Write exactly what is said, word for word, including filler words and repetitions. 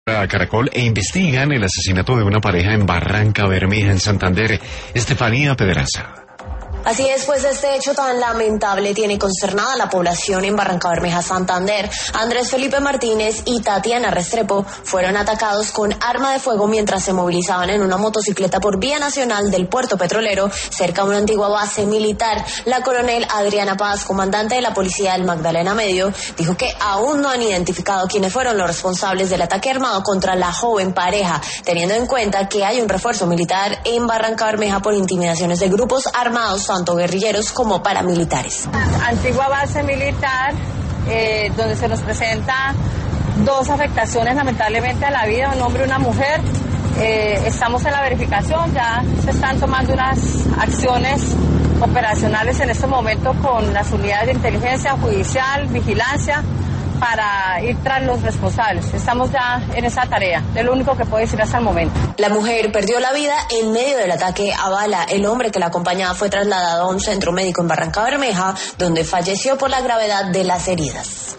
A Caracol e investigan el asesinato de una pareja en Barranca Bermeja, en Santander. Estefanía Pedraza. Así es, pues este hecho tan lamentable tiene consternada a la población en Barranca Bermeja, Santander. Andrés Felipe Martínez y Tatiana Restrepo fueron atacados con arma de fuego mientras se movilizaban en una motocicleta por vía nacional del puerto petrolero, cerca de una antigua base militar. La coronel Adriana Paz, comandante de la policía del Magdalena Medio, dijo que aún no han identificado quiénes fueron los responsables del ataque armado contra la joven pareja, teniendo en cuenta que hay un refuerzo militar en Barranca Bermeja por intimidaciones de grupos armados, tanto guerrilleros como paramilitares. Antigua base militar, eh, donde se nos presenta dos afectaciones lamentablemente a la vida, un hombre y una mujer. Eh, estamos en la verificación, ya se están tomando unas acciones operacionales en este momento con las unidades de inteligencia judicial, vigilancia, para ir tras los responsables. Estamos ya en esa tarea, es lo único que puedo decir hasta el momento. La mujer perdió la vida en medio del ataque a bala. El hombre que la acompañaba fue trasladado a un centro médico en Barranca Bermeja, donde falleció por la gravedad de las heridas.